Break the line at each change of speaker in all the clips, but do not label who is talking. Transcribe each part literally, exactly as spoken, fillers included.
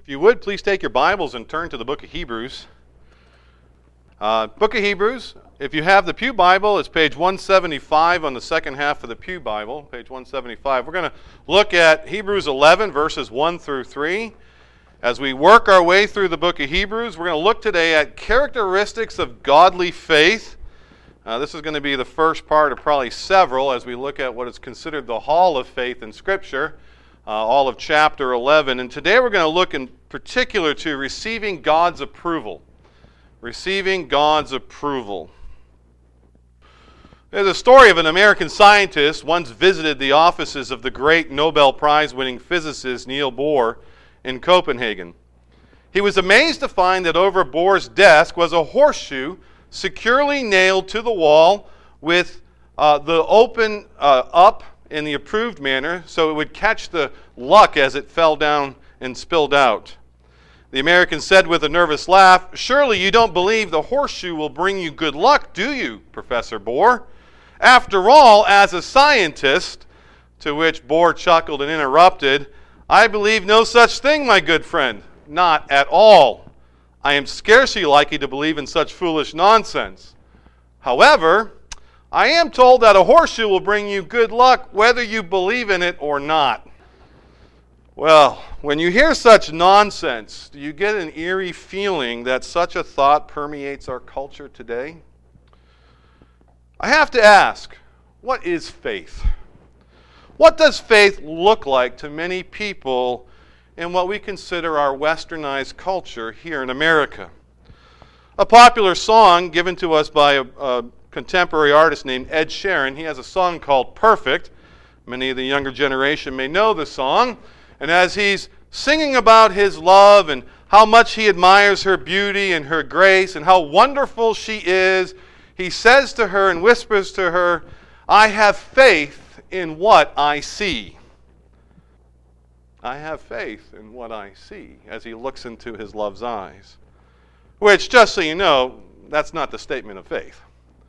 If you would, please take your Bibles and turn to the book of Hebrews. Uh, book of Hebrews, if you have the Pew Bible, it's page one seventy-five on the second half of the Pew Bible, page one seventy-five. We're going to look at Hebrews eleven, verses one through three. As we work our way through the book of Hebrews, we're going to look today at characteristics of godly faith. Uh, this is going to be the first part of probably several as we look at what is considered the hall of faith in Scripture. Uh, all of chapter eleven. And today we're going to look in particular to receiving God's approval. Receiving God's approval. There's a story of an American scientist once visited the offices of the great Nobel Prize-winning physicist Niels Bohr in Copenhagen. He was amazed to find that over Bohr's desk was a horseshoe securely nailed to the wall with uh, the open uh, up in the approved manner, so it would catch the luck as it fell down and spilled out. The American said with a nervous laugh, "Surely you don't believe the horseshoe will bring you good luck, do you, Professor Bohr? After all, as a scientist," to which Bohr chuckled and interrupted, "I believe no such thing, my good friend, not at all. I am scarcely likely to believe in such foolish nonsense. However, I am told that a horseshoe will bring you good luck whether you believe in it or not." Well, when you hear such nonsense, do you get an eerie feeling that such a thought permeates our culture today? I have to ask, what is faith? What does faith look like to many people in what we consider our westernized culture here in America? A popular song given to us by a, a contemporary artist named Ed Sheeran. He has a song called Perfect. Many of the younger generation may know the song. And as he's singing about his love and how much he admires her beauty and her grace and how wonderful she is, he says to her and whispers to her, "I have faith in what I see." I have faith in what I see, as he looks into his love's eyes. Which, just so you know, that's not the statement of faith.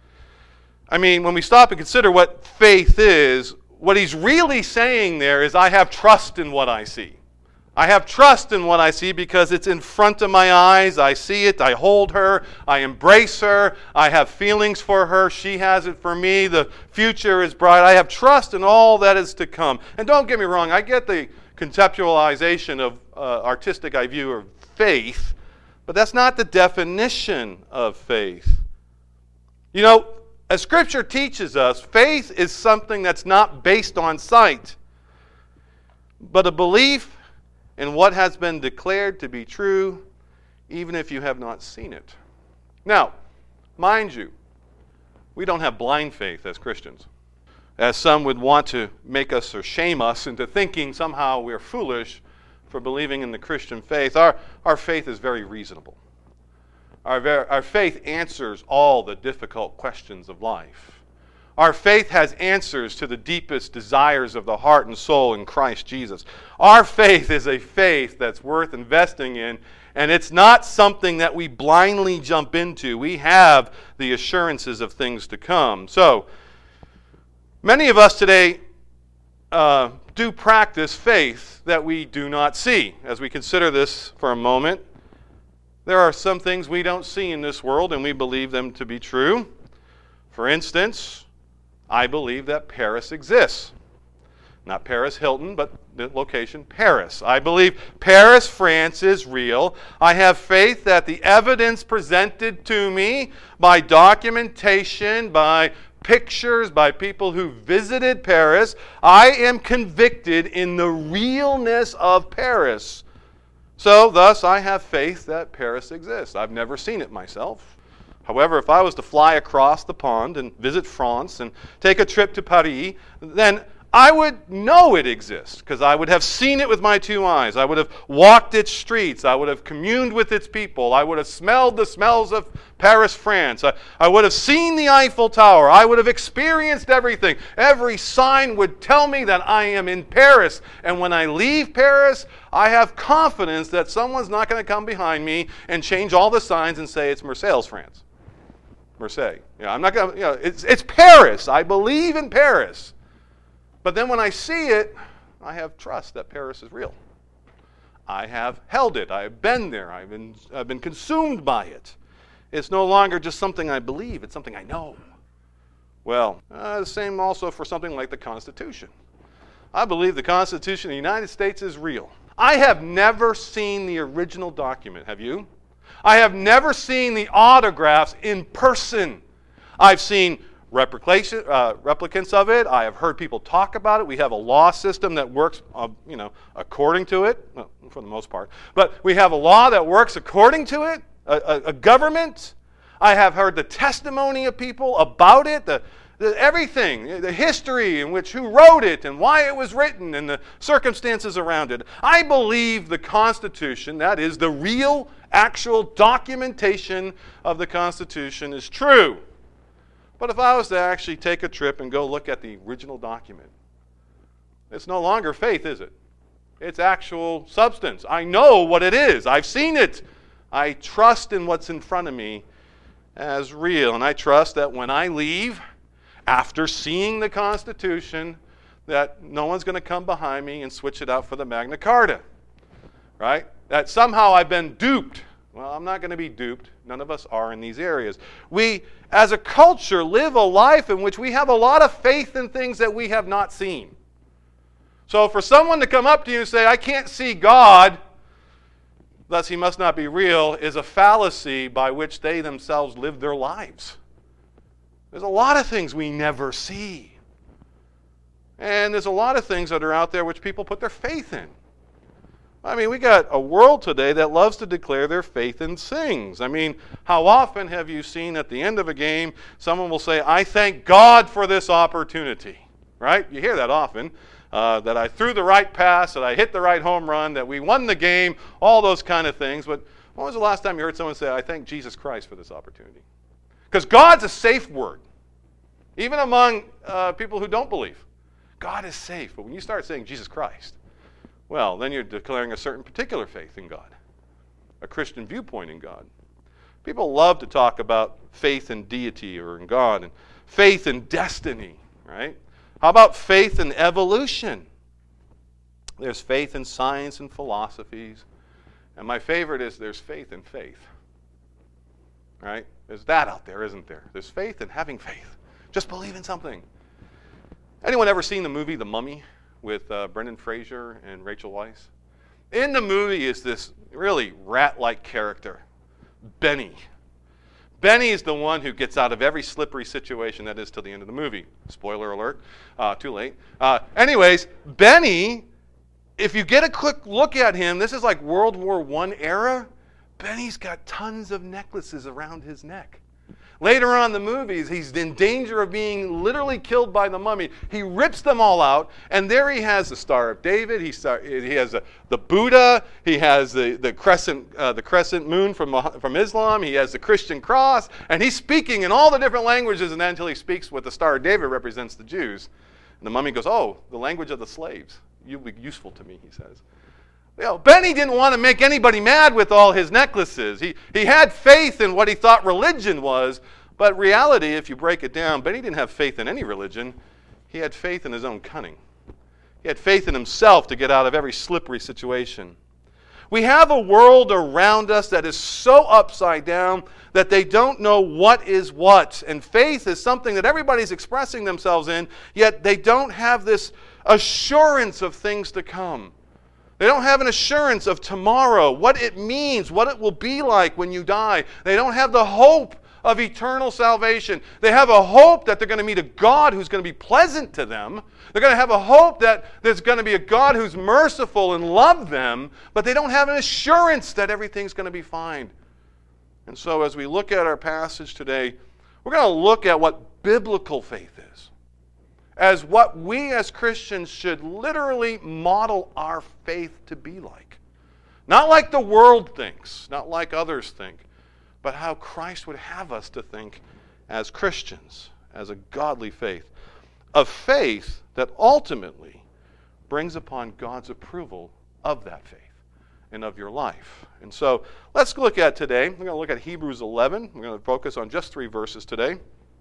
I mean, when we stop and consider what faith is, what he's really saying there is, I have trust in what I see. I have trust in what I see because it's in front of my eyes. I see it. I hold her. I embrace her. I have feelings for her. She has it for me. The future is bright. I have trust in all that is to come. And don't get me wrong, I get the conceptualization of uh, artistic I view of faith, but that's not the definition of faith. You know, as Scripture teaches us, faith is something that's not based on sight, but a belief in what has been declared to be true, even if you have not seen it. Now, mind you, we don't have blind faith as Christians, as some would want to make us or shame us into thinking somehow we're foolish for believing in the Christian faith. Our, our faith is very reasonable. Our, ver- our faith answers all the difficult questions of life. Our faith has answers to the deepest desires of the heart and soul in Christ Jesus. Our faith is a faith that's worth investing in, and it's not something that we blindly jump into. We have the assurances of things to come. So, many of us today uh, do practice faith that we do not see. As we consider this for a moment, there are some things we don't see in this world, and we believe them to be true. For instance, I believe that Paris exists. Not Paris Hilton, but the location Paris. I believe Paris, France is real. I have faith that the evidence presented to me by documentation, by pictures, by people who visited Paris, I am convicted in the realness of Paris. So, thus, I have faith that Paris exists. I've never seen it myself. However, if I was to fly across the pond and visit France and take a trip to Paris, then I would know it exists because I would have seen it with my two eyes. I would have walked its streets. I would have communed with its people. I would have smelled the smells of Paris, France. I, I would have seen the Eiffel Tower. I would have experienced everything. Every sign would tell me that I am in Paris. And when I leave Paris, I have confidence that someone's not going to come behind me and change all the signs and say it's Marseille, France. Marseille. You know, I'm not going to, you know, it's, it's Paris. I believe in Paris. But then when I see it, I have trust that Paris is real. I have held it. I have been there. I've been, I've been consumed by it. It's no longer just something I believe. It's something I know. Well, uh, the same also for something like the Constitution. I believe the Constitution of the United States is real. I have never seen the original document. Have you? I have never seen the autographs in person. I've seen replication, uh, replicants of it. I have heard people talk about it. We have a law system that works, uh, you know, according to it, well, for the most part. But we have a law that works according to it, a, a, a government. I have heard the testimony of people about it, the, the everything, the history in which who wrote it and why it was written and the circumstances around it. I believe the Constitution, that is the real, actual documentation of the Constitution, is true. But if I was to actually take a trip and go look at the original document, it's no longer faith, is it? It's actual substance. I know what it is. I've seen it. I trust in what's in front of me as real. And I trust that when I leave, after seeing the Constitution, that no one's going to come behind me and switch it out for the Magna Carta. Right? That somehow I've been duped. Well, I'm not going to be duped. None of us are in these areas. We, as a culture, live a life in which we have a lot of faith in things that we have not seen. So for someone to come up to you and say, I can't see God, thus he must not be real, is a fallacy by which they themselves live their lives. There's a lot of things we never see. And there's a lot of things that are out there which people put their faith in. I mean, we got a world today that loves to declare their faith in things. I mean, how often have you seen at the end of a game, someone will say, I thank God for this opportunity, right? You hear that often, uh, that I threw the right pass, that I hit the right home run, that we won the game, all those kind of things. But when was the last time you heard someone say, I thank Jesus Christ for this opportunity? Because God's a safe word, even among uh, people who don't believe. God is safe, but when you start saying Jesus Christ, well, then you're declaring a certain particular faith in God, a Christian viewpoint in God. People love to talk about faith in deity or in God and faith in destiny, right? How about faith in evolution? There's faith in science and philosophies. And my favorite is there's faith in faith, right? There's that out there, isn't there? There's faith in having faith. Just believe in something. Anyone ever seen the movie The Mummy with uh, Brendan Fraser and Rachel Weisz? In the movie is this really rat-like character, Benny. Benny is the one who gets out of every slippery situation that is till the end of the movie. Spoiler alert, uh, too late. Uh, anyways, Benny, if you get a quick look at him, this is like World War One era. Benny's got tons of necklaces around his neck. Later on in the movies, he's in danger of being literally killed by the mummy. He rips them all out, and there he has the Star of David. He, star, he has the, the Buddha. He has the, the, crescent, uh, the crescent moon from, from Islam. He has the Christian cross. And he's speaking in all the different languages, and then until he speaks what the Star of David represents the Jews. And the mummy goes, oh, the language of the slaves. You'll be useful to me, he says. You know, Benny didn't want to make anybody mad with all his necklaces. He, he had faith in what he thought religion was, but reality, if you break it down, Benny didn't have faith in any religion. He had faith in his own cunning. He had faith in himself to get out of every slippery situation. We have a world around us that is so upside down that they don't know what is what. And faith is something that everybody's expressing themselves in, yet they don't have this assurance of things to come. They don't have an assurance of tomorrow, what it means, what it will be like when you die. They don't have the hope of eternal salvation. They have a hope that they're going to meet a God who's going to be pleasant to them. They're going to have a hope that there's going to be a God who's merciful and love them, but they don't have an assurance that everything's going to be fine. And so as we look at our passage today, we're going to look at what biblical faith is, as what we as Christians should literally model our faith to be like. Not like the world thinks, not like others think, but how Christ would have us to think as Christians, as a godly faith. A faith that ultimately brings upon God's approval of that faith and of your life. And so let's look at today, we're going to look at Hebrews eleven. We're going to focus on just three verses today.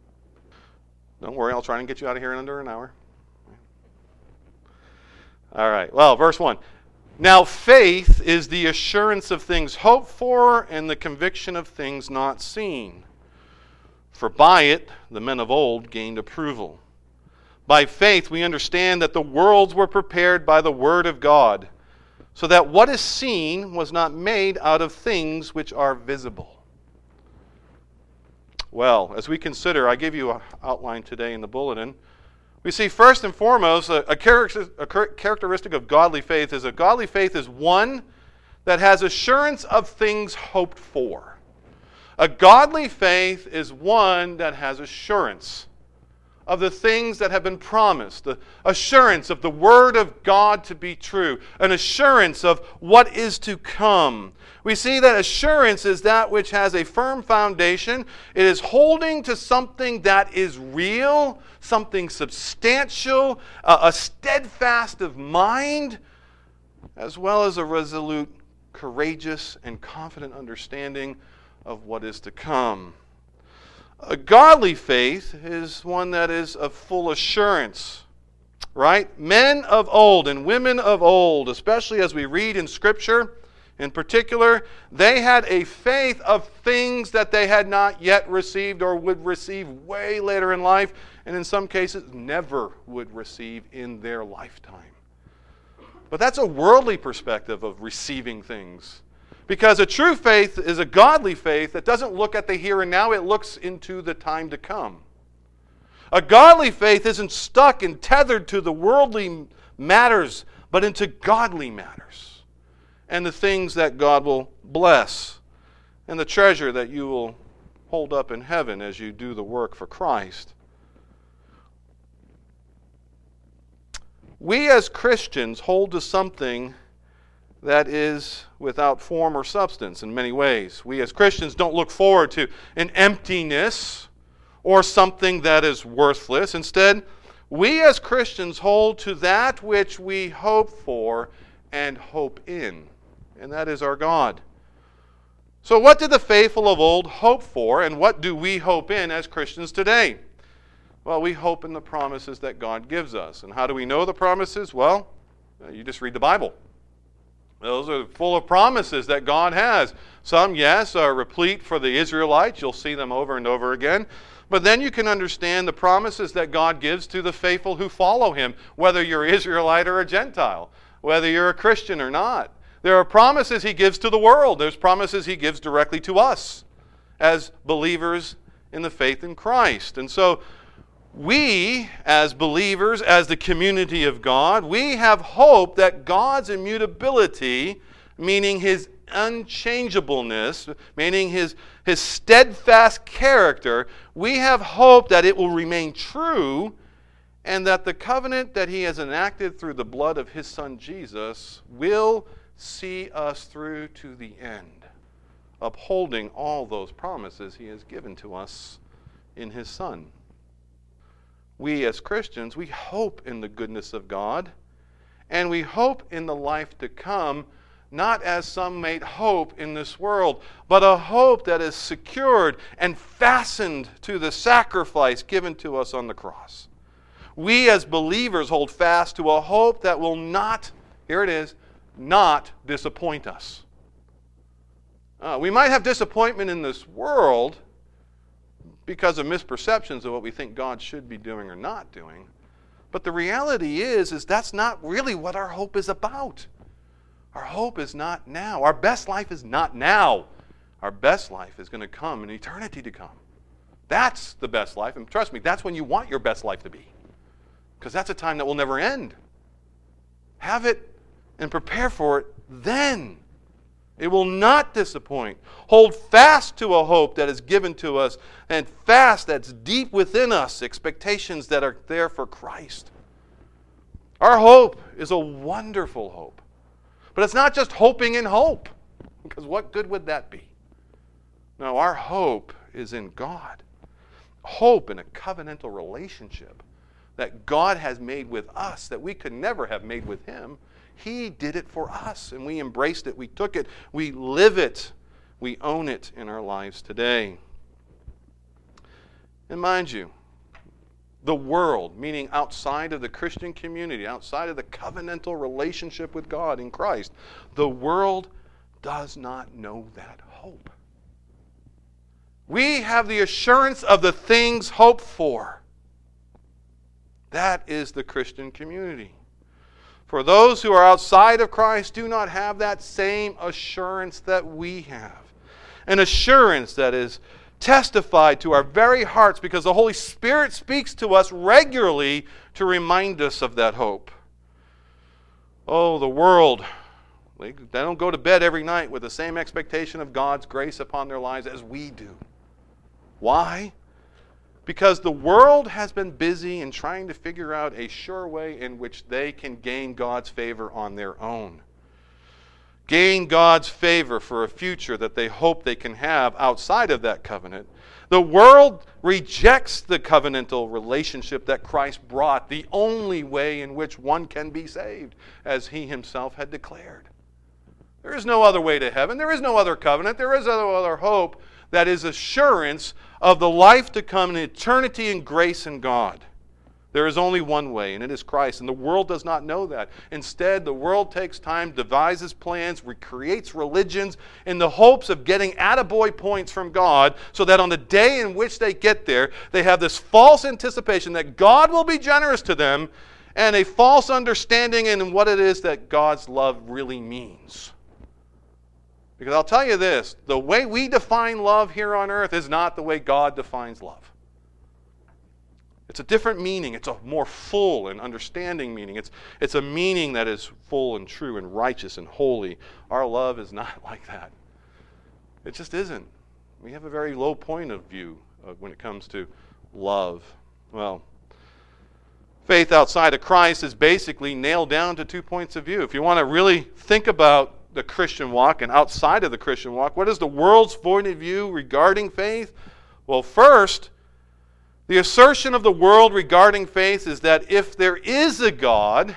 Don't worry, I'll try and get you out of here in under an hour. All right, well, verse one. Now faith is the assurance of things hoped for and the conviction of things not seen. For by it the men of old gained approval. By faith we understand that the worlds were prepared by the word of God, so that what is seen was not made out of things which are visible. Well, as we consider, I give you an outline today in the bulletin. We see first and foremost a, a, character, a characteristic of godly faith is a godly faith is one that has assurance of things hoped for. A godly faith is one that has assurance of the things that have been promised, the assurance of the Word of God to be true, an assurance of what is to come. We see that assurance is that which has a firm foundation. It is holding to something that is real, something substantial, a, a steadfast of mind, as well as a resolute, courageous, and confident understanding of what is to come. A godly faith is one that is of full assurance, right? Men of old and women of old, especially as we read in Scripture in particular, they had a faith of things that they had not yet received or would receive way later in life, and in some cases never would receive in their lifetime. But that's a worldly perspective of receiving things. Because a true faith is a godly faith that doesn't look at the here and now, it looks into the time to come. A godly faith isn't stuck and tethered to the worldly matters, but into godly matters. And the things that God will bless. And the treasure that you will hold up in heaven as you do the work for Christ. We as Christians hold to something that is without form or substance in many ways. We as Christians don't look forward to an emptiness or something that is worthless. Instead, we as Christians hold to that which we hope for and hope in, and that is our God. So what did the faithful of old hope for, and what do we hope in as Christians today? Well, we hope in the promises that God gives us. And how do we know the promises? Well, you just read the Bible. Those are full of promises that God has. Some, yes, are replete for the Israelites. You'll see them over and over again. But then you can understand the promises that God gives to the faithful who follow Him, whether you're Israelite or a Gentile, whether you're a Christian or not. There are promises He gives to the world. There's promises He gives directly to us as believers in the faith in Christ. And so we, as believers, as the community of God, we have hope that God's immutability, meaning His unchangeableness, meaning His, His steadfast character, we have hope that it will remain true and that the covenant that He has enacted through the blood of His Son Jesus will see us through to the end, upholding all those promises He has given to us in His Son. We as Christians, we hope in the goodness of God, and we hope in the life to come, not as some may hope in this world, but a hope that is secured and fastened to the sacrifice given to us on the cross. We as believers hold fast to a hope that will not, here it is, not disappoint us. Uh, we might have disappointment in this world because of misperceptions of what we think God should be doing or not doing. But the reality is, is that's not really what our hope is about. Our hope is not now. Our best life is not now. Our best life is going to come in eternity to come. That's the best life. And trust me, that's when you want your best life to be. Because that's a time that will never end. Have it and prepare for it then. It will not disappoint. Hold fast to a hope that is given to us, and fast that's deep within us, expectations that are there for Christ. Our hope is a wonderful hope. But it's not just hoping in hope, because what good would that be? No, our hope is in God. Hope in a covenantal relationship that God has made with us that we could never have made with Him. He did it for us, and we embraced it. We took it. We live it. We own it in our lives today. And mind you, the world, meaning outside of the Christian community, outside of the covenantal relationship with God in Christ, the world does not know that hope. We have the assurance of the things hoped for. That is the Christian community. For those who are outside of Christ do not have that same assurance that we have. An assurance that is testified to our very hearts because the Holy Spirit speaks to us regularly to remind us of that hope. Oh, the world, they don't go to bed every night with the same expectation of God's grace upon their lives as we do. Why? Because the world has been busy in trying to figure out a sure way in which they can gain God's favor on their own. Gain God's favor for a future that they hope they can have outside of that covenant. The world rejects the covenantal relationship that Christ brought, the only way in which one can be saved, as he himself had declared. There is no other way to heaven. There is no other covenant. There is no other hope that is assurance of the life to come in eternity and grace in God. There is only one way, and it is Christ. And the world does not know that. Instead, the world takes time, devises plans, recreates religions in the hopes of getting attaboy points from God so that on the day in which they get there, they have this false anticipation that God will be generous to them and a false understanding in what it is that God's love really means. Because I'll tell you this, the way we define love here on earth is not the way God defines love. It's a different meaning. It's a more full and understanding meaning. It's, it's a meaning that is full and true and righteous and holy. Our love is not like that. It just isn't. We have a very low point of view uh, when it comes to love. Well, faith outside of Christ is basically nailed down to two points of view. If you want to really think about the Christian walk and outside of the Christian walk, what is the world's point of view regarding faith? Well, first, the assertion of the world regarding faith is that if there is a God,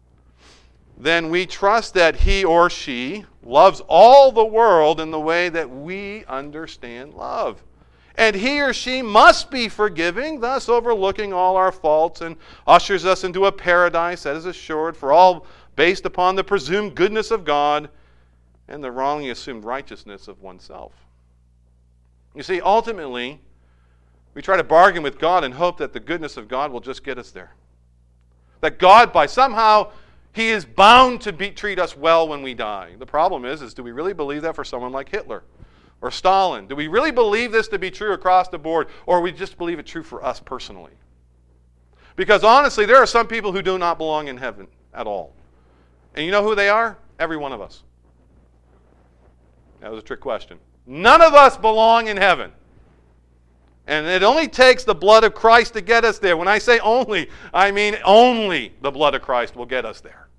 then we trust that he or she loves all the world in the way that we understand love. And he or she must be forgiving, thus overlooking all our faults and ushers us into a paradise that is assured for all based upon the presumed goodness of God and the wrongly assumed righteousness of oneself. You see, ultimately, we try to bargain with God and hope that the goodness of God will just get us there. That God, by somehow, he is bound to be, treat us well when we die. The problem is, is do we really believe that for someone like Hitler or Stalin? Do we really believe this to be true across the board, or we just believe it true for us personally? Because honestly, there are some people who do not belong in heaven at all. And you know who they are? Every one of us. That was a trick question. None of us belong in heaven. And it only takes the blood of Christ to get us there. When I say only, I mean only the blood of Christ will get us there.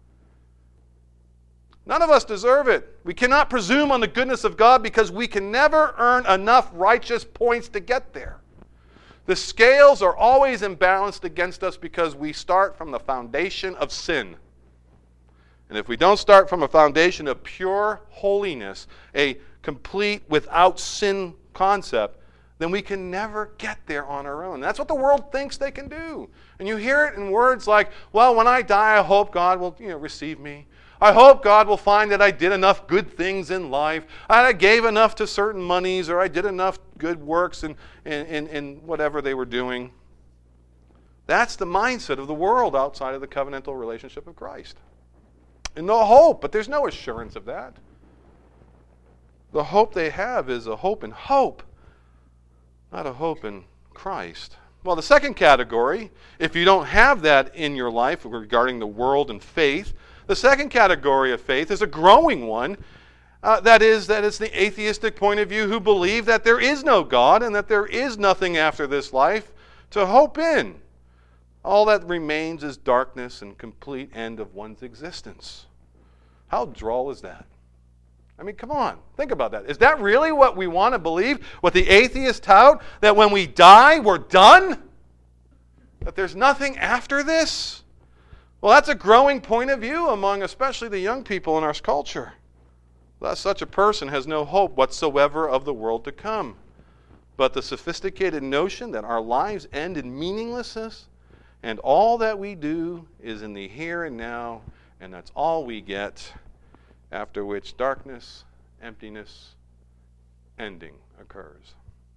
None of us deserve it. We cannot presume on the goodness of God because we can never earn enough righteous points to get there. The scales are always imbalanced against us because we start from the foundation of sin. And if we don't start from a foundation of pure holiness, a complete without sin concept, then we can never get there on our own. That's what the world thinks they can do. And you hear it in words like, well, when I die, I hope God will, you know, receive me. I hope God will find that I did enough good things in life. I gave enough to certain monies, or I did enough good works in, in, in, in whatever they were doing. That's the mindset of the world outside of the covenantal relationship of Christ. And no hope, but there's no assurance of that. The hope they have is a hope in hope, not a hope in Christ. Well, the second category, if you don't have that in your life regarding the world and faith, the second category of faith is a growing one. Uh, that is, that it's the atheistic point of view who believe that there is no God and that there is nothing after this life to hope in. All that remains is darkness and complete end of one's existence. How droll is that? I mean, come on, think about that. Is that really what we want to believe? What the atheists tout? That when we die, we're done? That there's nothing after this? Well, that's a growing point of view among especially the young people in our culture. Thus, such a person has no hope whatsoever of the world to come. But the sophisticated notion that our lives end in meaninglessness And all that we do is in the here and now, and that's all we get, after which darkness, emptiness, ending occurs.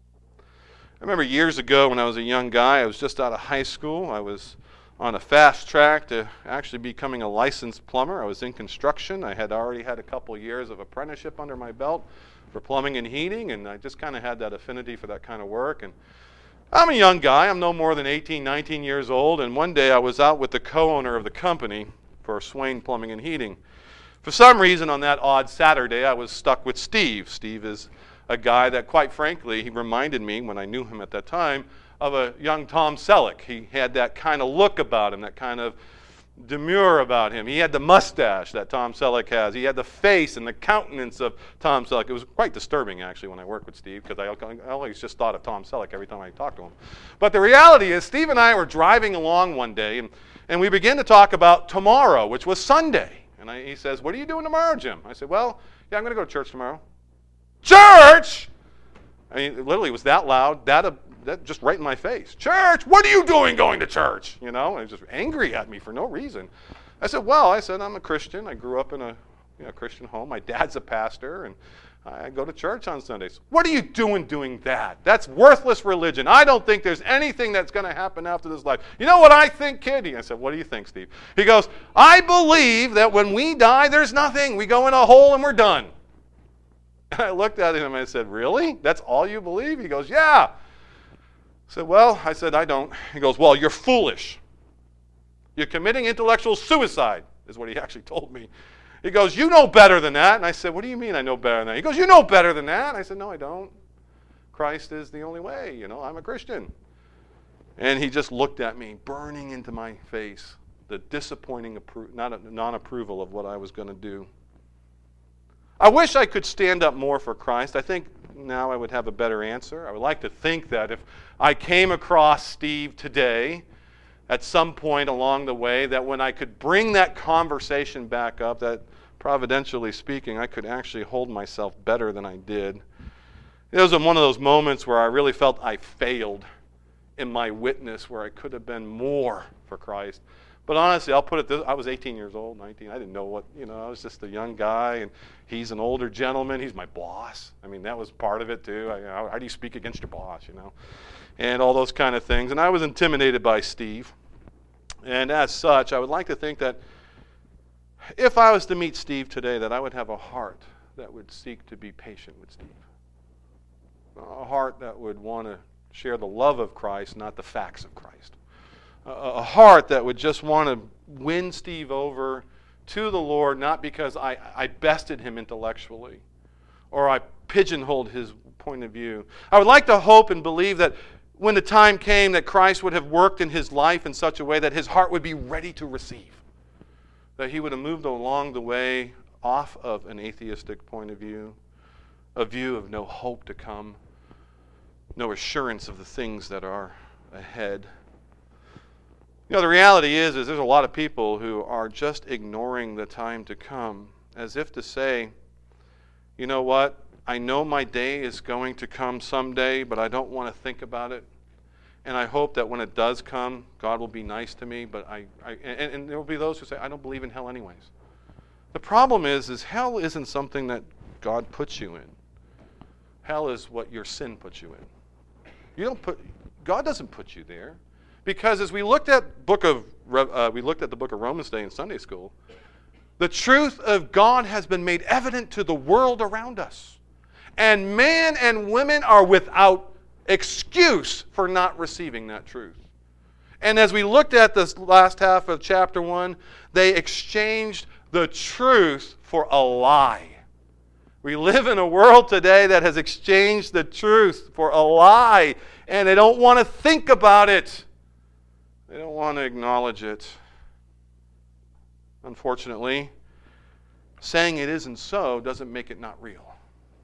I remember years ago when I was a young guy, I was just out of high school. I was on a fast track to actually becoming a licensed plumber. I was in construction. I had already had a couple years of apprenticeship under my belt for plumbing and heating, and I just kind of had that affinity for that kind of work. And I'm a young guy. I'm no more than eighteen, nineteen years old, and one day I was out with the co-owner of the company for Swain Plumbing and Heating. For some reason on that odd Saturday, I was stuck with Steve. Steve is a guy that, quite frankly, he reminded me, when I knew him at that time, of a young Tom Selleck. He had that kind of look about him, that kind of demure about him. He had the mustache that Tom Selleck has. He had the face and the countenance of Tom Selleck. It was quite disturbing, actually, when I worked with Steve, because I, I always just thought of Tom Selleck every time I talked to him. But the reality is, Steve and I were driving along one day, and, and we began to talk about tomorrow, which was Sunday. And I, he says, "What are you doing tomorrow, Jim?" I said, "Well, yeah, I'm going to go to church tomorrow." Church! I mean, it literally was that loud, that, uh, that just right in my face. Church! What are you doing going to church? You know, and he was just angry at me for no reason. I said, well, I said, I'm a Christian. I grew up in a you know, Christian home. My dad's a pastor, and I go to church on Sundays. What are you doing doing that? That's worthless religion. I don't think there's anything that's going to happen after this life. You know what I think, kid? I said, what do you think, Steve? He goes, I believe that when we die, there's nothing. We go in a hole and we're done. And I looked at him and I said, really? That's all you believe? He goes, yeah. I said, well, I said, I don't. He goes, well, you're foolish. You're committing intellectual suicide, is what he actually told me. He goes, you know better than that. And I said, what do you mean I know better than that? He goes, you know better than that. And I said, no, I don't. Christ is the only way. You know, I'm a Christian. And he just looked at me, burning into my face, the disappointing, appro- not non-approval of what I was going to do. I wish I could stand up more for Christ. I think now I would have a better answer. I would like to think that if I came across Steve today, at some point along the way, that when I could bring that conversation back up, that providentially speaking, I could actually hold myself better than I did. It was one of those moments where I really felt I failed in my witness, where I could have been more for Christ. But honestly, I'll put it this, I was eighteen years old, nineteen. I didn't know what, you know, I was just a young guy, and he's an older gentleman. He's my boss. I mean, that was part of it, too. I, you know, how do you speak against your boss, you know? And all those kind of things. And I was intimidated by Steve. And as such, I would like to think that if I was to meet Steve today, that I would have a heart that would seek to be patient with Steve. A heart that would want to share the love of Christ, not the facts of Christ. A heart that would just want to win Steve over to the Lord, not because I, I bested him intellectually or I pigeonholed his point of view. I would like to hope and believe that when the time came that Christ would have worked in his life in such a way that his heart would be ready to receive, that he would have moved along the way off of an atheistic point of view, a view of no hope to come, no assurance of the things that are ahead. You know, the reality is, is there's a lot of people who are just ignoring the time to come, as if to say, you know what, I know my day is going to come someday, but I don't want to think about it. And I hope that when it does come, God will be nice to me, but I, I and, and there will be those who say, I don't believe in hell anyways. The problem is, is hell isn't something that God puts you in. Hell is what your sin puts you in. You don't put, God doesn't put you there. Because as we looked at book of uh, we looked at the book of Romans today in Sunday school, the truth of God has been made evident to the world around us. And man and women are without excuse for not receiving that truth. And as we looked at this last half of chapter one, they exchanged the truth for a lie. We live in a world today that has exchanged the truth for a lie, and they don't want to think about it. They don't want to acknowledge it. Unfortunately, saying it isn't so doesn't make it not real.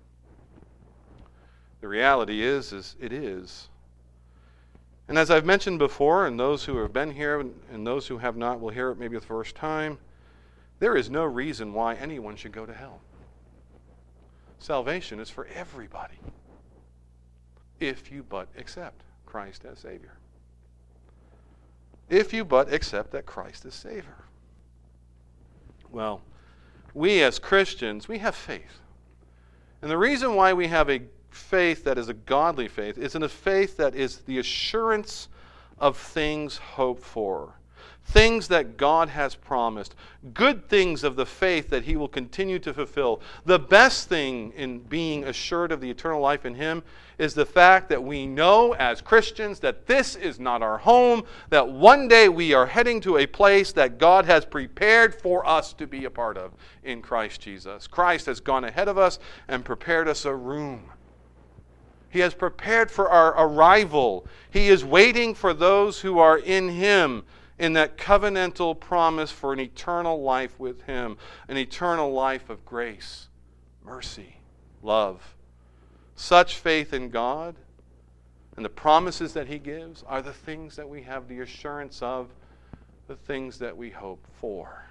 The reality is, is it is. And as I've mentioned before, and those who have been here and those who have not will hear it maybe the first time, there is no reason why anyone should go to hell. Salvation is for everybody, if you but accept Christ as Savior. if you but accept that Christ is Savior. Well, we as Christians, we have faith. And the reason why we have a faith that is a godly faith is in a faith that is the assurance of things hoped for. Things that God has promised. Good things of the faith that He will continue to fulfill. The best thing in being assured of the eternal life in Him is the fact that we know as Christians that this is not our home, that one day we are heading to a place that God has prepared for us to be a part of in Christ Jesus. Christ has gone ahead of us and prepared us a room. He has prepared for our arrival. He is waiting for those who are in Him, in that covenantal promise for an eternal life with Him, an eternal life of grace, mercy, love. Such faith in God and the promises that He gives are the things that we have the assurance of, the things that we hope for.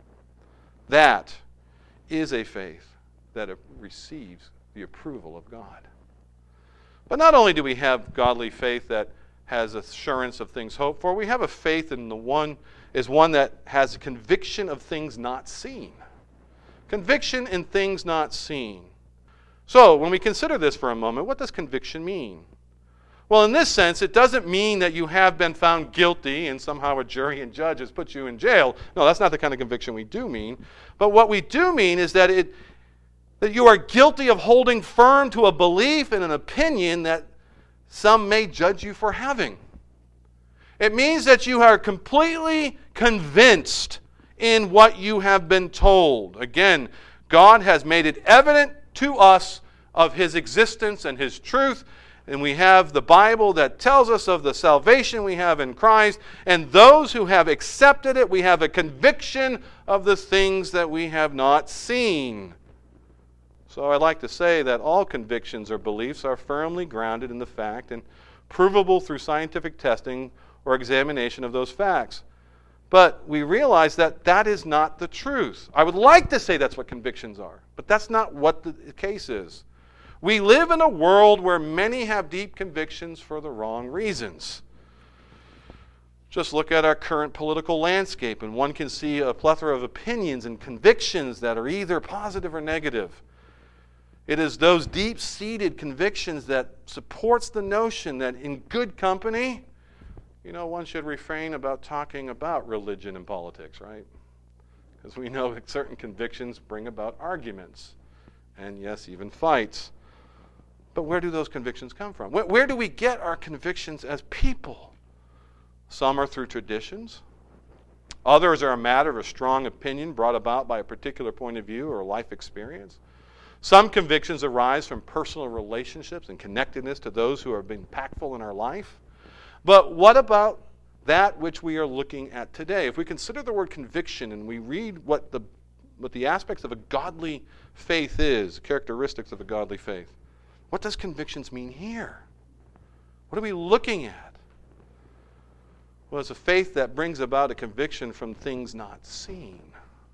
That is a faith that receives the approval of God. But not only do we have godly faith that has assurance of things hoped for, we have a faith in the one is one that has a conviction of things not seen. Conviction in things not seen. So, when we consider this for a moment, what does conviction mean? Well, in this sense, it doesn't mean that you have been found guilty and somehow a jury and judge has put you in jail. No, that's not the kind of conviction we do mean. But what we do mean is that it that you are guilty of holding firm to a belief and an opinion that some may judge you for having. It means that you are completely convinced in what you have been told. Again, God has made it evident to us of His existence and His truth, and we have the Bible that tells us of the salvation we have in Christ, and those who have accepted it, we have a conviction of the things that we have not seen. So I like to say that all convictions or beliefs are firmly grounded in the fact and provable through scientific testing or examination of those facts. But we realize that that is not the truth. I would like to say that's what convictions are, but that's not what the case is. We live in a world where many have deep convictions for the wrong reasons. Just look at our current political landscape, and one can see a plethora of opinions and convictions that are either positive or negative. It is those deep-seated convictions that supports the notion that in good company, you know, one should refrain about talking about religion and politics, right? Because we know that certain convictions bring about arguments and, yes, even fights. But where do those convictions come from? Where, where do we get our convictions as people? Some are through traditions. Others are a matter of a strong opinion brought about by a particular point of view or life experience. Some convictions arise from personal relationships and connectedness to those who have been impactful in our life. But what about that which we are looking at today? If we consider the word conviction and we read what the, what the aspects of a godly faith is, characteristics of a godly faith, what does convictions mean here? What are we looking at? Well, it's a faith that brings about a conviction from things not seen.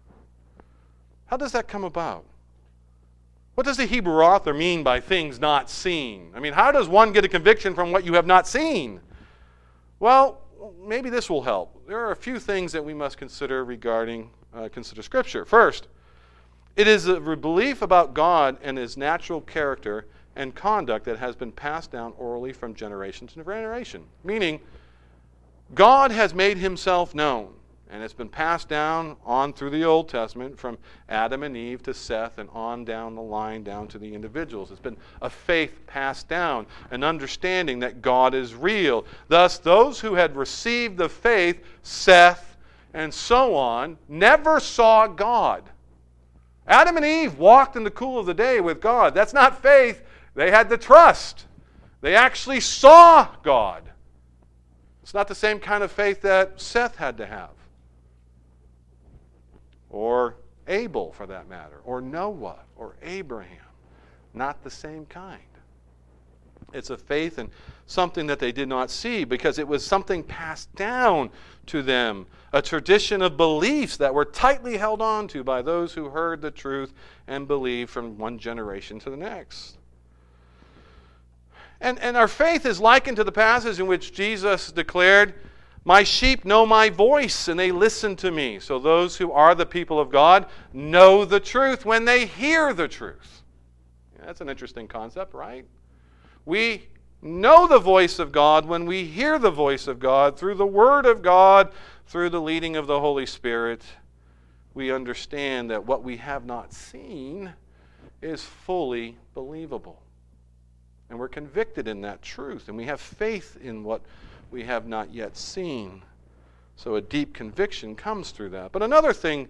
How does that come about? What does the Hebrew author mean by things not seen? I mean, how does one get a conviction from what you have not seen? Well, maybe this will help. There are a few things that we must consider regarding, uh, consider Scripture. First, it is a belief about God and His natural character and conduct that has been passed down orally from generation to generation. Meaning, God has made Himself known. And it's been passed down on through the Old Testament from Adam and Eve to Seth and on down the line down to the individuals. It's been a faith passed down, an understanding that God is real. Thus, those who had received the faith, Seth and so on, never saw God. Adam and Eve walked in the cool of the day with God. That's not faith. They had the trust. They actually saw God. It's not the same kind of faith that Seth had to have. Or Abel, for that matter, or Noah, or Abraham. Not the same kind. It's a faith in something that they did not see because it was something passed down to them, a tradition of beliefs that were tightly held on to by those who heard the truth and believed from one generation to the next. And, and our faith is likened to the passage in which Jesus declared, My sheep know my voice, and they listen to me. So those who are the people of God know the truth when they hear the truth. Yeah, that's an interesting concept, right? We know the voice of God when we hear the voice of God through the Word of God, through the leading of the Holy Spirit. We understand that what we have not seen is fully believable. And we're convicted in that truth, and we have faith in what we have not yet seen. So a deep conviction comes through that. But another thing,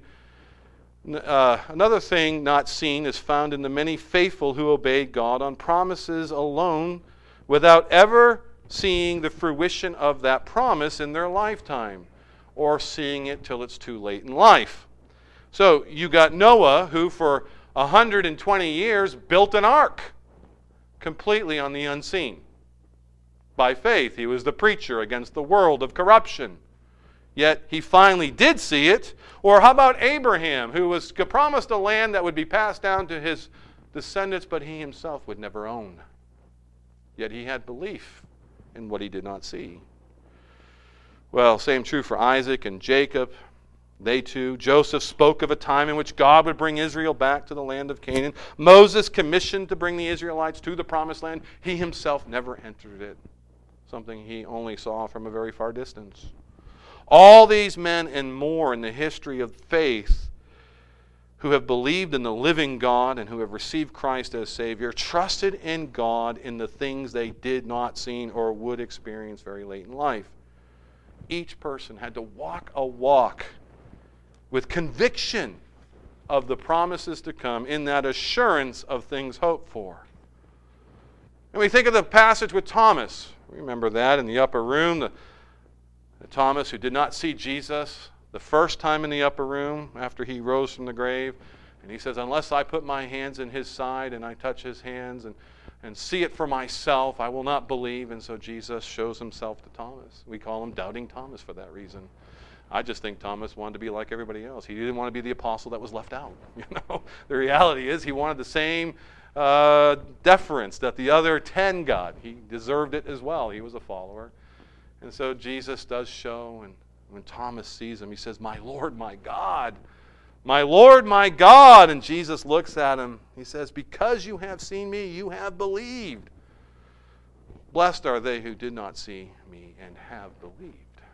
uh, another thing not seen is found in the many faithful who obeyed God on promises alone, without ever seeing the fruition of that promise in their lifetime, or seeing it till it's too late in life. So you got Noah, who for one hundred twenty years built an ark, completely on the unseen. By faith, he was the preacher against the world of corruption. Yet he finally did see it. Or how about Abraham, who was promised a land that would be passed down to his descendants, but he himself would never own. Yet he had belief in what he did not see. Well, same true for Isaac and Jacob. They too. Joseph spoke of a time in which God would bring Israel back to the land of Canaan. Moses commissioned to bring the Israelites to the promised land. He himself never entered it, something he only saw from a very far distance. All these men and more in the history of faith who have believed in the living God and who have received Christ as Savior, trusted in God in the things they did not see or would experience very late in life. Each person had to walk a walk with conviction of the promises to come, in that assurance of things hoped for. And we think of the passage with Thomas. Remember that in the upper room, the, the Thomas who did not see Jesus the first time in the upper room after he rose from the grave. And he says, unless I put my hands in his side and I touch his hands and, and see it for myself, I will not believe. And so Jesus shows himself to Thomas. We call him Doubting Thomas for that reason. I just think Thomas wanted to be like everybody else. He didn't want to be the apostle that was left out. You know, the reality is he wanted the same uh, deference that the other ten got. He deserved it as well. He was a follower. And so Jesus does show, and when Thomas sees him, he says, my Lord, my God, my Lord, my God. And Jesus looks at him. He says, because you have seen me, you have believed. Blessed are they who did not see me and have believed.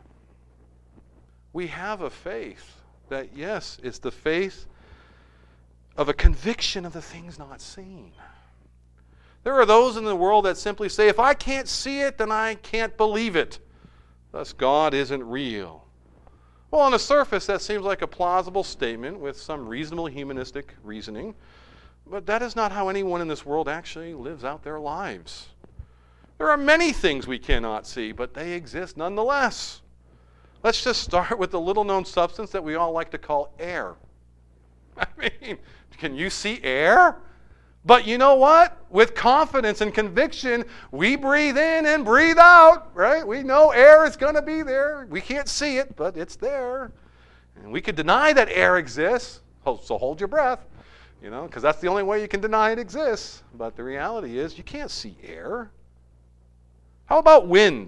We have a faith that, yes, it's the faith of a conviction of the things not seen. There are those in the world that simply say, if I can't see it, then I can't believe it. Thus, God isn't real. Well, on the surface, that seems like a plausible statement with some reasonable humanistic reasoning, but that is not how anyone in this world actually lives out their lives. There are many things we cannot see, but they exist nonetheless. Let's just start with the little-known substance that we all like to call air. I mean, can you see air? But you know what? With confidence and conviction, we breathe in and breathe out, right? We know air is going to be there. We can't see it, but it's there. And we could deny that air exists, so hold your breath, you know, because that's the only way you can deny it exists. But the reality is you can't see air. How about wind?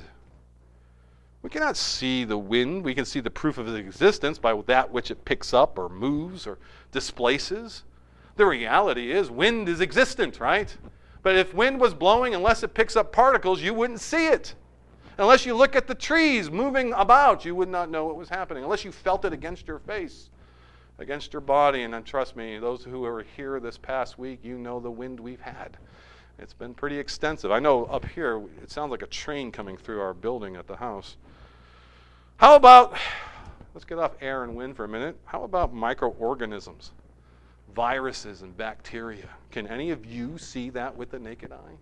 We cannot see the wind. We can see the proof of its existence by that which it picks up or moves or displaces. The reality is wind is existent, right? But if wind was blowing, unless it picks up particles, you wouldn't see it. Unless you look at the trees moving about, you would not know what was happening. Unless you felt it against your face, against your body. And then trust me, those who were here this past week, you know the wind we've had. It's been pretty extensive. I know up here, it sounds like a train coming through our building at the house. How about, let's get off air and wind for a minute. How about microorganisms, viruses and bacteria? Can any of you see that with the naked eye?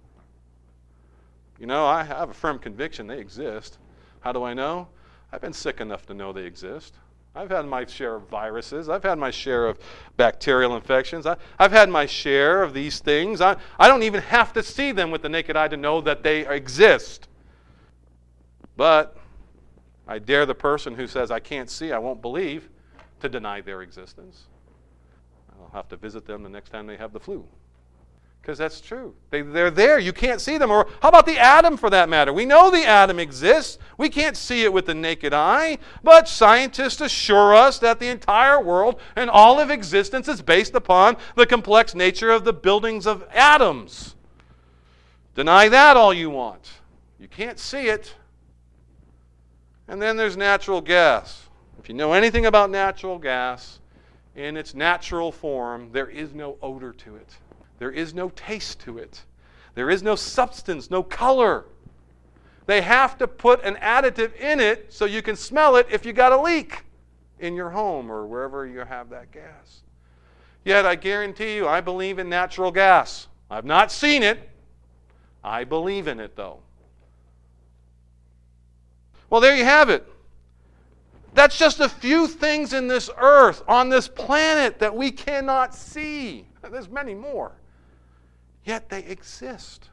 You know, I have a firm conviction they exist. How do I know? I've been sick enough to know they exist. I've had my share of viruses. I've had my share of bacterial infections. I, I've had my share of these things. I, I don't even have to see them with the naked eye to know that they exist. But I dare the person who says, I can't see, I won't believe, to deny their existence. I'll have to visit them the next time they have the flu. Because that's true. They, they're there. You can't see them. Or how about the atom for that matter? We know the atom exists. We can't see it with the naked eye. But scientists assure us that the entire world and all of existence is based upon the complex nature of the buildings of atoms. Deny that all you want. You can't see it. And then there's natural gas. If you know anything about natural gas, in its natural form, there is no odor to it. There is no taste to it. There is no substance, no color. They have to put an additive in it so you can smell it if you got a leak in your home or wherever you have that gas. Yet I guarantee you, I believe in natural gas. I've not seen it. I believe in it, though. Well, there you have it. That's just a few things in this earth, on this planet, that we cannot see. There's many more. Yet they exist.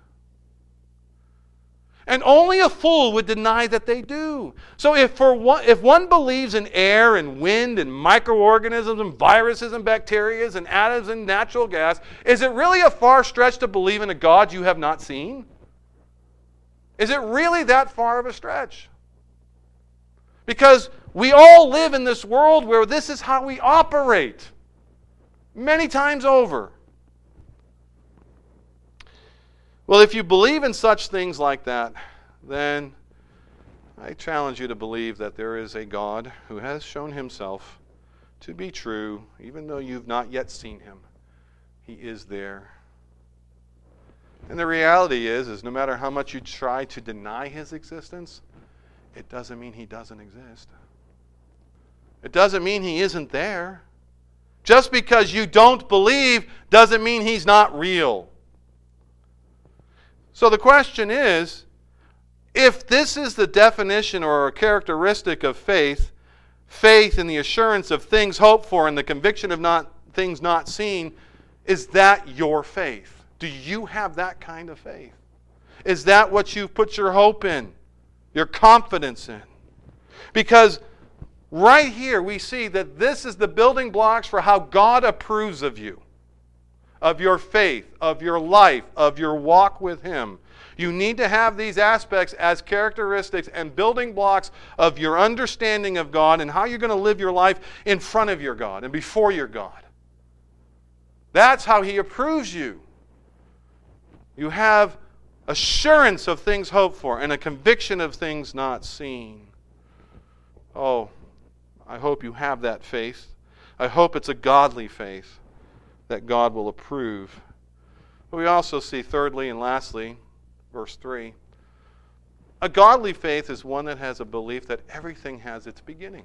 And only a fool would deny that they do. So if, for one, if one believes in air and wind and microorganisms and viruses and bacteria and atoms and natural gas, is it really a far stretch to believe in a God you have not seen? Is it really that far of a stretch? Because we all live in this world where this is how we operate. Many times over. Well, if you believe in such things like that, then I challenge you to believe that there is a God who has shown himself to be true, even though you've not yet seen him. He is there. And the reality is, is no matter how much you try to deny his existence, it doesn't mean he doesn't exist. It doesn't mean he isn't there. Just because you don't believe doesn't mean he's not real. So the question is, if this is the definition or a characteristic of faith, faith in the assurance of things hoped for and the conviction of not things not seen, is that your faith? Do you have that kind of faith? Is that what you've put your hope in, your confidence in? Because right here we see that this is the building blocks for how God approves of you, of your faith, of your life, of your walk with him. You need to have these aspects as characteristics and building blocks of your understanding of God and how you're going to live your life in front of your God and before your God. That's how he approves you. You have assurance of things hoped for and a conviction of things not seen. Oh, I hope you have that faith. I hope it's a godly faith that God will approve. But we also see thirdly and lastly, verse three, a godly faith is one that has a belief that everything has its beginning.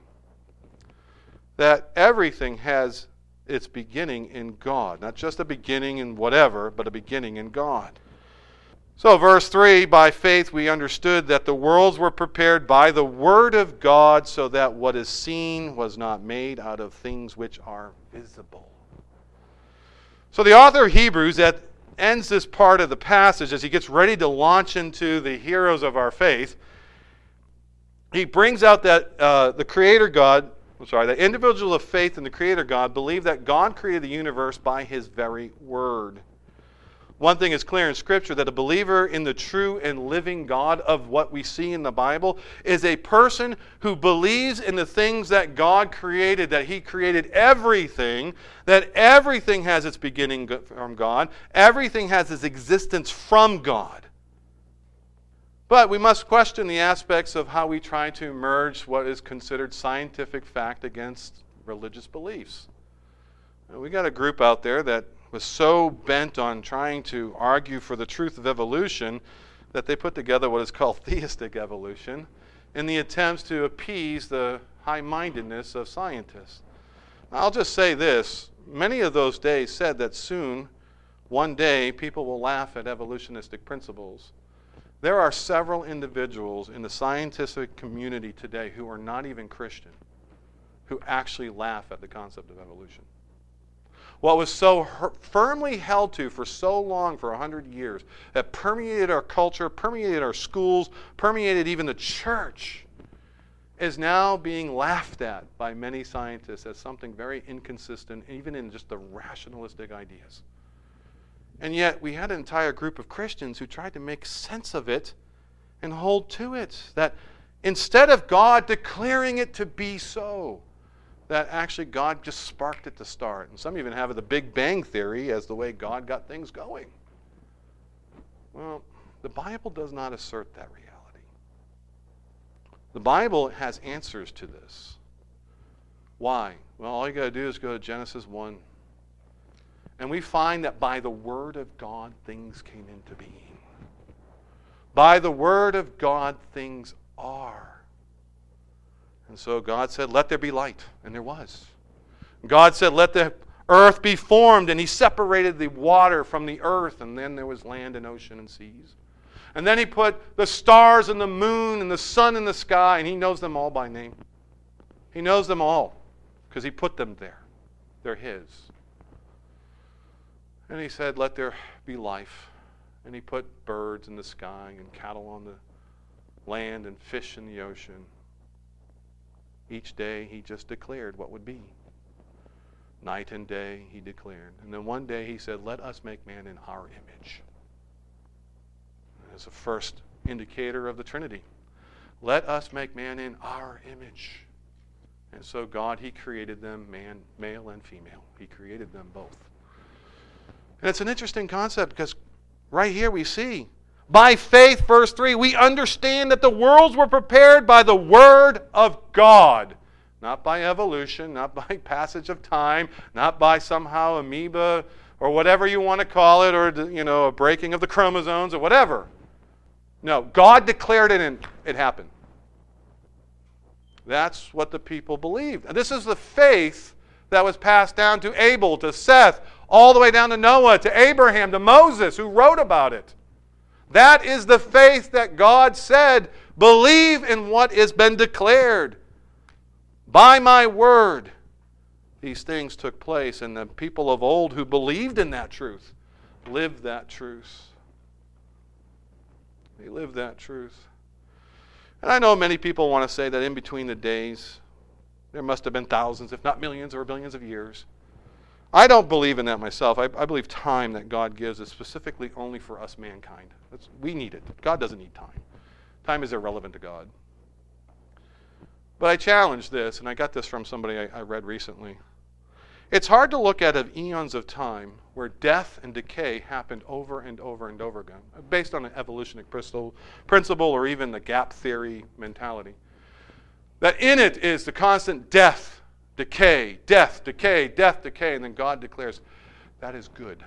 That everything has its beginning in God. Not just a beginning in whatever, but a beginning in God. So verse three, by faith we understood that the worlds were prepared by the word of God, so that what is seen was not made out of things which are visible. So the author of Hebrews that ends this part of the passage as he gets ready to launch into the heroes of our faith, he brings out that uh, the Creator God, I'm sorry, the individuals of faith in the Creator God believe that God created the universe by his very word. One thing is clear in Scripture, that a believer in the true and living God of what we see in the Bible is a person who believes in the things that God created, that he created everything, that everything has its beginning from God, everything has its existence from God. But we must question the aspects of how we try to merge what is considered scientific fact against religious beliefs. We got a group out there that was so bent on trying to argue for the truth of evolution that they put together what is called theistic evolution in the attempts to appease the high-mindedness of scientists. I'll just say this. Many of those days said that soon, one day, people will laugh at evolutionistic principles. There are several individuals in the scientific community today who are not even Christian, who actually laugh at the concept of evolution. What was so her- firmly held to for so long, for a hundred years, that permeated our culture, permeated our schools, permeated even the church, is now being laughed at by many scientists as something very inconsistent, even in just the rationalistic ideas. And yet we had an entire group of Christians who tried to make sense of it and hold to it. That instead of God declaring it to be so, that actually God just sparked it to start. And some even have the Big Bang Theory as the way God got things going. Well, the Bible does not assert that reality. The Bible has answers to this. Why? Well, all you got to do is go to Genesis one. And we find that by the Word of God, things came into being. By the Word of God, things are. And so God said, let there be light. And there was. God said, let the earth be formed. And He separated the water from the earth. And then there was land and ocean and seas. And then He put the stars and the moon and the sun in the sky. And He knows them all by name. He knows them all because He put them there. They're His. And He said, let there be life. And He put birds in the sky and cattle on the land and fish in the ocean. Each day He just declared what would be. Night and day He declared. And then one day He said, let us make man in our image. As a first indicator of the Trinity. Let us make man in our image. And so God, He created them, man, male and female. He created them both. And it's an interesting concept because right here we see, by faith, verse three, we understand that the worlds were prepared by the Word of God. Not by evolution, not by passage of time, not by somehow amoeba or whatever you want to call it, or, you know, a breaking of the chromosomes or whatever. No, God declared it and it happened. That's what the people believed. And this is the faith that was passed down to Abel, to Seth, all the way down to Noah, to Abraham, to Moses, who wrote about it. That is the faith that God said, believe in what has been declared. By my word, these things took place, and the people of old who believed in that truth lived that truth. They lived that truth. And I know many people want to say that in between the days, there must have been thousands, if not millions or billions of years. I don't believe in that myself. I, I believe time that God gives is specifically only for us, mankind. That's, we need it. God doesn't need time. Time is irrelevant to God. But I challenge this, and I got this from somebody I, I read recently. It's hard to look at of eons of time where death and decay happened over and over and over again, based on an evolutionary principle or even the gap theory mentality. That in it is the constant death, decay, death, decay, death, decay, and then God declares, that is good.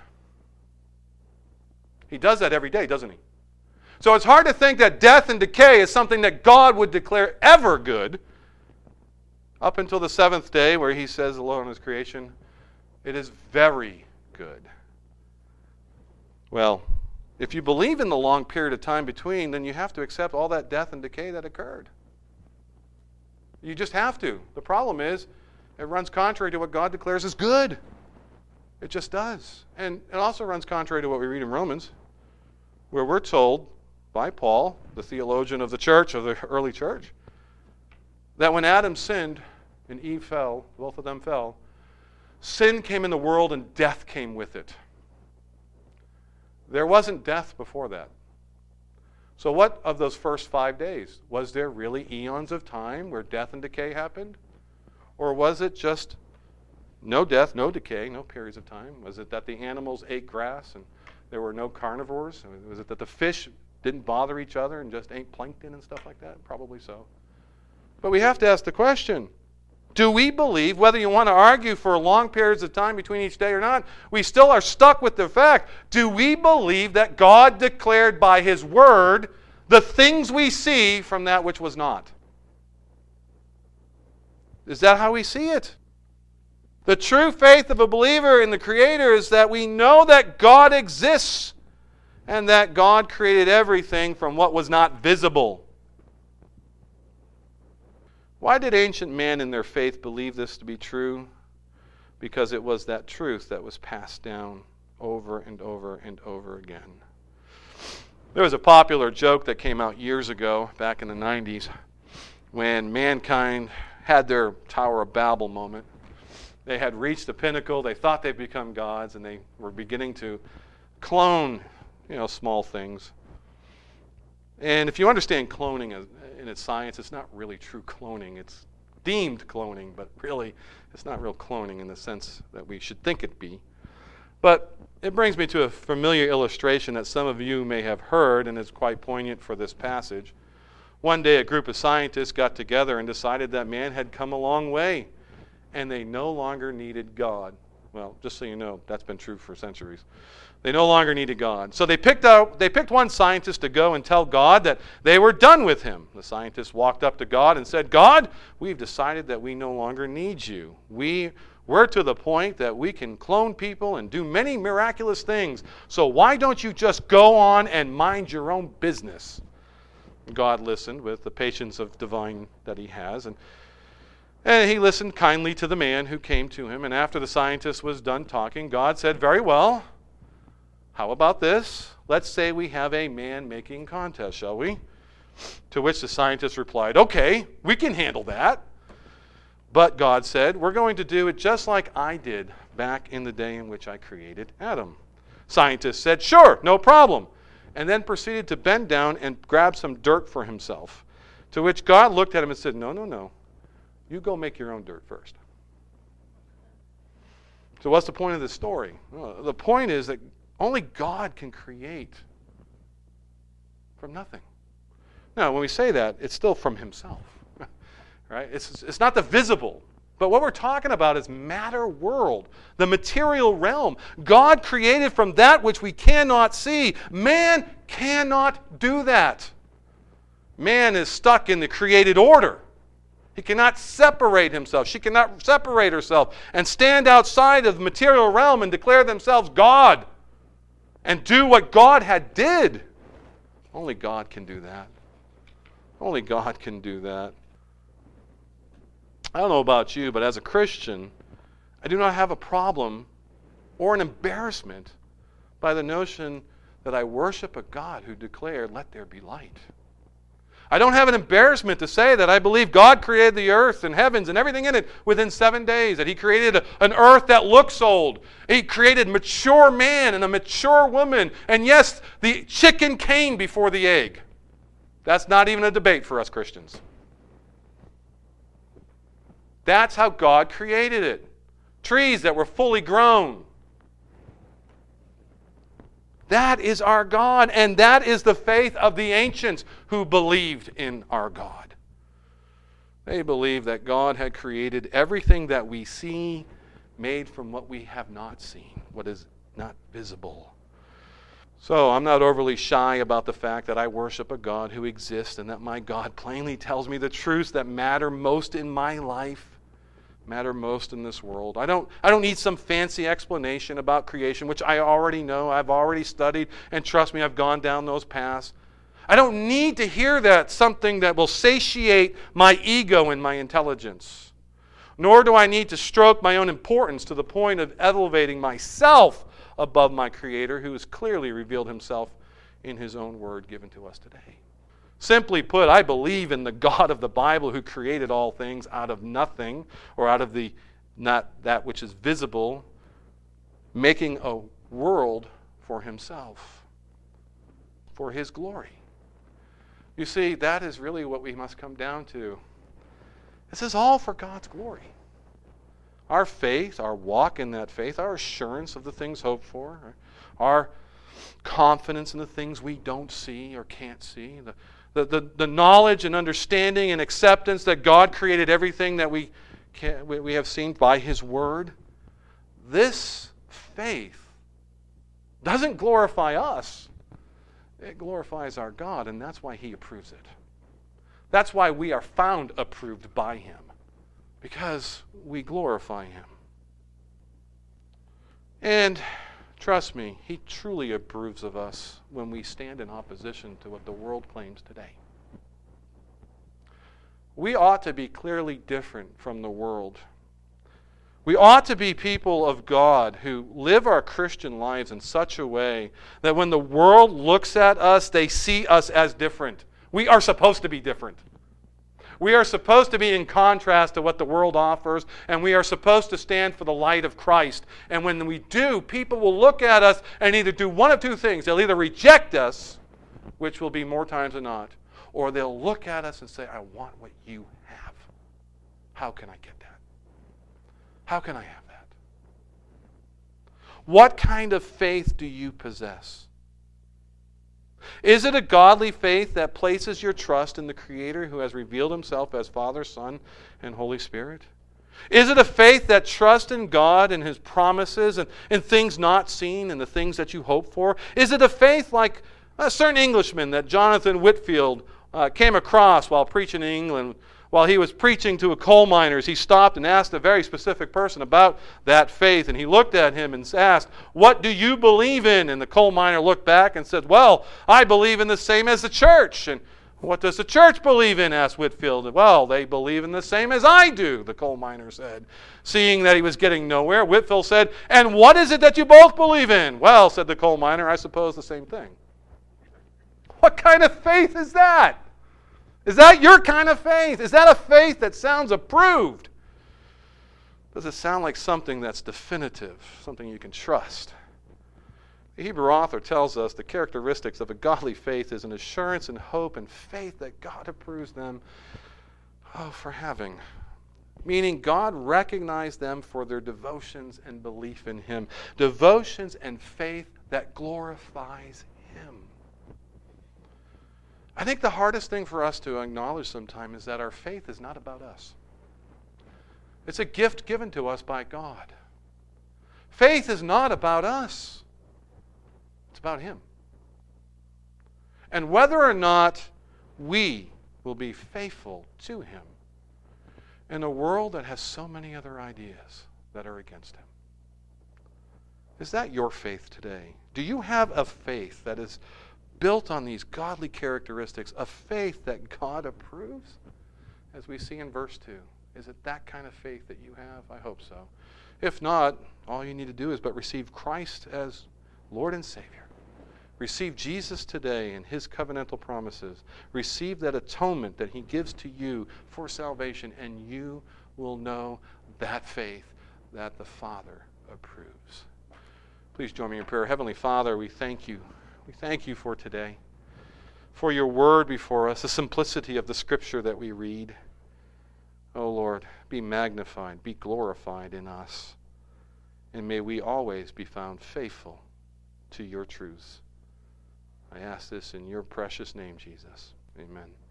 He does that every day, doesn't He? So it's hard to think that death and decay is something that God would declare ever good, up until the seventh day where He says alone in His creation, it is very good. Well, if you believe in the long period of time between, then you have to accept all that death and decay that occurred. You just have to. The problem is, it runs contrary to what God declares is good. It just does. And it also runs contrary to what we read in Romans, where we're told by Paul, the theologian of the church, of the early church, that when Adam sinned and Eve fell, both of them fell, sin came in the world and death came with it. There wasn't death before that. So what of those first five days? Was there really eons of time where death and decay happened? Or was it just no death, no decay, no periods of time? Was it that the animals ate grass and there were no carnivores? Was it that the fish didn't bother each other and just ate plankton and stuff like that? Probably so. But we have to ask the question, do we believe, whether you want to argue for long periods of time between each day or not, we still are stuck with the fact, do we believe that God declared by His Word the things we see from that which was not? Is that how we see it? The true faith of a believer in the Creator is that we know that God exists and that God created everything from what was not visible. Why did ancient men in their faith believe this to be true? Because it was that truth that was passed down over and over and over again. There was a popular joke that came out years ago, back in the nineties, when mankind had their Tower of Babel moment. They had reached the pinnacle, they thought they'd become gods, and they were beginning to clone, you know, small things. And if you understand cloning in its science, it's not really true cloning. It's deemed cloning, but really it's not real cloning in the sense that we should think it be. But it brings me to a familiar illustration that some of you may have heard and is quite poignant for this passage. One day a group of scientists got together and decided that man had come a long way and they no longer needed God. Well, just so you know, that's been true for centuries. They no longer needed God. So they picked out, they picked one scientist to go and tell God that they were done with him. The scientist walked up to God and said, God, we've decided that we no longer need you. We, we're to the point that we can clone people and do many miraculous things. So why don't you just go on and mind your own business? God listened with the patience of divine that he has. And, and he listened kindly to the man who came to him. And after the scientist was done talking, God said, very well. How about this? Let's say we have a man-making contest, shall we? To which the scientist replied, okay, we can handle that. But God said, we're going to do it just like I did back in the day in which I created Adam. Scientist said, sure, no problem. And then proceeded to bend down and grab some dirt for himself. To which God looked at him and said, no, no, no. You go make your own dirt first. So what's the point of this story? Well, the point is that only God can create from nothing. Now, when we say that, it's still from himself. Right? It's, it's not the visible. But what we're talking about is matter world, the material realm. God created from that which we cannot see. Man cannot do that. Man is stuck in the created order. He cannot separate himself. She cannot separate herself and stand outside of the material realm and declare themselves God and do what God had did. Only God can do that. Only God can do that. I don't know about you, but as a Christian, I do not have a problem or an embarrassment by the notion that I worship a God who declared, let there be light. I don't have an embarrassment to say that I believe God created the earth and heavens and everything in it within seven days, that he created a, an earth that looks old. He created mature man and a mature woman. And yes, the chicken came before the egg. That's not even a debate for us Christians. That's how God created it. Trees that were fully grown. That is our God, and that is the faith of the ancients who believed in our God. They believed that God had created everything that we see, made from what we have not seen, what is not visible. So I'm not overly shy about the fact that I worship a God who exists and that my God plainly tells me the truths that matter most in my life, matter most in this world. I don't, I don't need some fancy explanation about creation, which I already know, I've already studied, and trust me, I've gone down those paths. I don't need to hear that something that will satiate my ego and my intelligence. Nor do I need to stroke my own importance to the point of elevating myself above my Creator, who has clearly revealed himself in his own word given to us today. Simply put, I believe in the God of the Bible who created all things out of nothing, or out of the not that which is visible, making a world for himself, for his glory. You see, that is really what we must come down to. This is all for God's glory. Our faith, our walk in that faith, our assurance of the things hoped for, our confidence in the things we don't see or can't see, the The, the, the knowledge and understanding and acceptance that God created everything that we, can, we, we have seen by his word. This faith doesn't glorify us. It glorifies our God, and that's why he approves it. That's why we are found approved by him, because we glorify him. And trust me, he truly approves of us when we stand in opposition to what the world claims today. We ought to be clearly different from the world. We ought to be people of God who live our Christian lives in such a way that when the world looks at us, they see us as different. We are supposed to be different. We are supposed to be in contrast to what the world offers, and we are supposed to stand for the light of Christ. And when we do, people will look at us and either do one of two things. They'll either reject us, which will be more times than not, or they'll look at us and say, I want what you have. How can I get that? How can I have that? What kind of faith do you possess? Is it a godly faith that places your trust in the Creator who has revealed himself as Father, Son, and Holy Spirit? Is it a faith that trusts in God and his promises and in things not seen and the things that you hope for? Is it a faith like a certain Englishman that Jonathan Whitfield uh, came across while preaching in England? While he was preaching to a coal miners, he stopped and asked a very specific person about that faith. And he looked at him and asked, what do you believe in? And the coal miner looked back and said, well, I believe in the same as the church. And what does the church believe in? Asked Whitfield. Well, they believe in the same as I do, the coal miner said. Seeing that he was getting nowhere, Whitfield said, and what is it that you both believe in? Well, said the coal miner, I suppose the same thing. What kind of faith is that? Is that your kind of faith? Is that a faith that sounds approved? Does it sound like something that's definitive, something you can trust? The Hebrew author tells us the characteristics of a godly faith is an assurance and hope and faith that God approves them oh, for having. Meaning God recognized them for their devotions and belief in him. Devotions and faith that glorifies him. I think the hardest thing for us to acknowledge sometimes is that our faith is not about us. It's a gift given to us by God. Faith is not about us. It's about him. And whether or not we will be faithful to him in a world that has so many other ideas that are against him. Is that your faith today? Do you have a faith that is built on these godly characteristics, a faith that God approves, as we see in verse two? Is it that kind of faith that you have? I hope so. If not, all you need to do is but receive Christ as Lord and Savior. Receive Jesus today and his covenantal promises. Receive that atonement that he gives to you for salvation, and you will know that faith that the Father approves. Please join me in prayer. Heavenly Father, we thank you. We thank you for today, for your word before us, the simplicity of the scripture that we read. Oh Lord, be magnified, be glorified in us, and may we always be found faithful to your truths. I ask this in your precious name, Jesus. Amen.